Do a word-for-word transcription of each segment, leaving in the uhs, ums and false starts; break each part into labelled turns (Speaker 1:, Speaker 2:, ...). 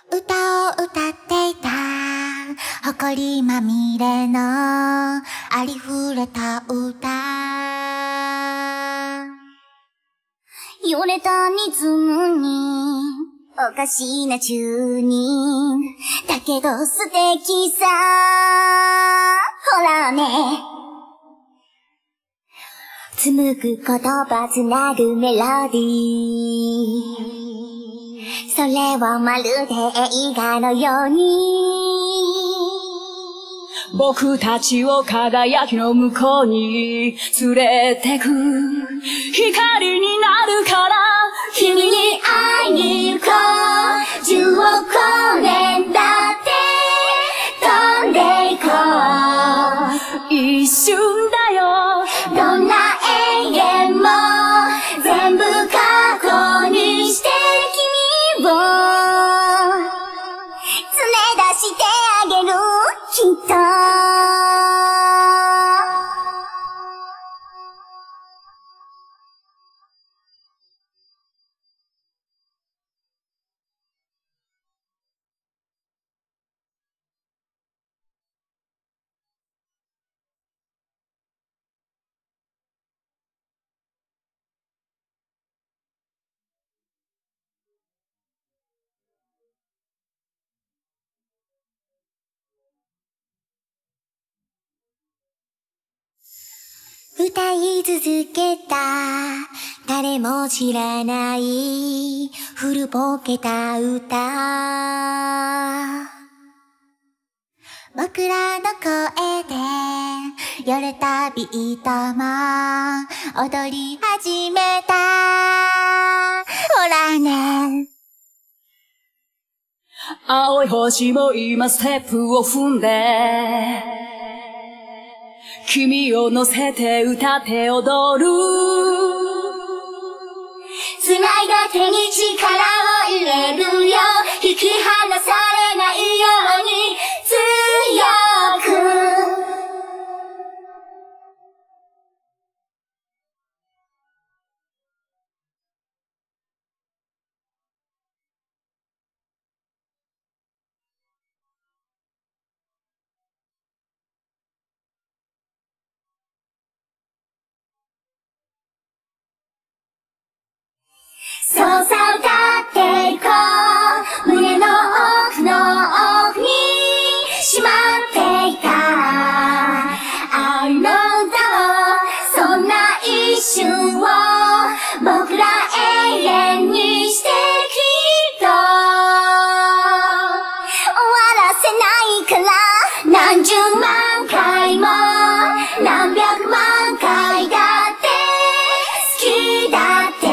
Speaker 1: 歌を歌っていた誇りまみれのありふれた歌、よれたリズムにおかしなチューニングだけど素敵さ、ほらね、紡ぐ言葉つなぐメロディー、それをまるで映画のように
Speaker 2: 僕たちを輝きの向こうに連れてく光になるから、
Speaker 1: 君に会いに行こう、じゅうおく年だって飛んで行こ
Speaker 2: う、一瞬だよ、
Speaker 1: どんな永遠も全部過去にして君を連れ出してあげる、きっと歌い続けた誰も知らない古ぼけた歌、僕らの声でよれたビートも踊り始めた、ほらね、
Speaker 2: 青い星も今ステップを踏んで君を乗せて歌って踊る、
Speaker 1: 繋いだ手に力を入れるよ、引き離されないように強くそうさ歌っていこう、胸の奥の奥にしまっていた愛の歌を、そんな一瞬を僕ら永遠にしてきっと終わらせないから、何十万回も何百万回だって好きだって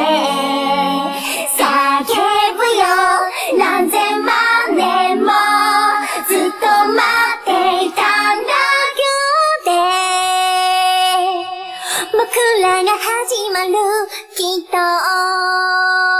Speaker 1: 何千万年もずっと待っていたんだけど、僕らが始まるきっと